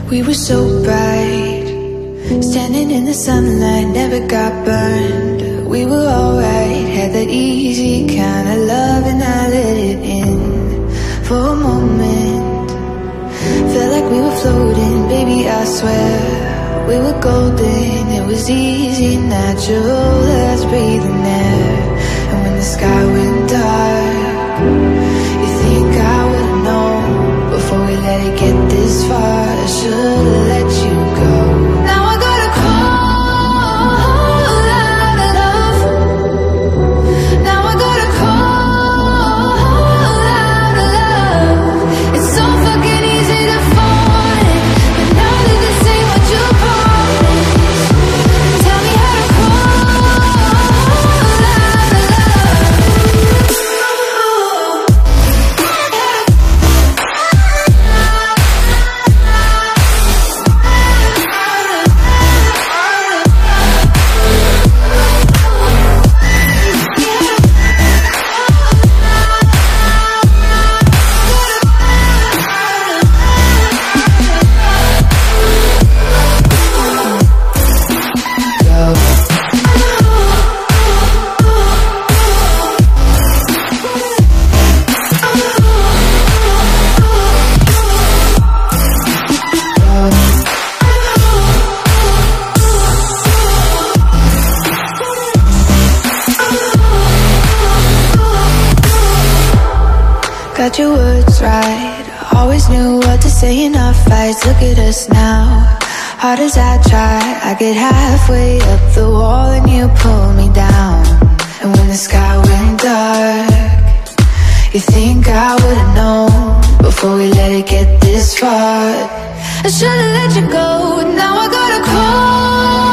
We were so bright, standing in the sunlight, never got burned. We were alright, had that easy kind of love, and I let it in for a moment. Felt like we were floating, baby, I swear we were golden. It was easy, natural as breathing air. And when the sky went dark, you think I would've known before we let it get this far. I should've let you go. Now I gotta call out of love. Now I gotta call out of love. It's so fucking easy to fall in, but now that this ain't what you promised, tell me how to call out of love. Got your words right, always knew what to say in our fights. Look at us now, hard as I try, I get halfway up the wall and you pull me down. And when the sky went dark, you think I would've known before we let it get this far. I should've let you go, now I gotta call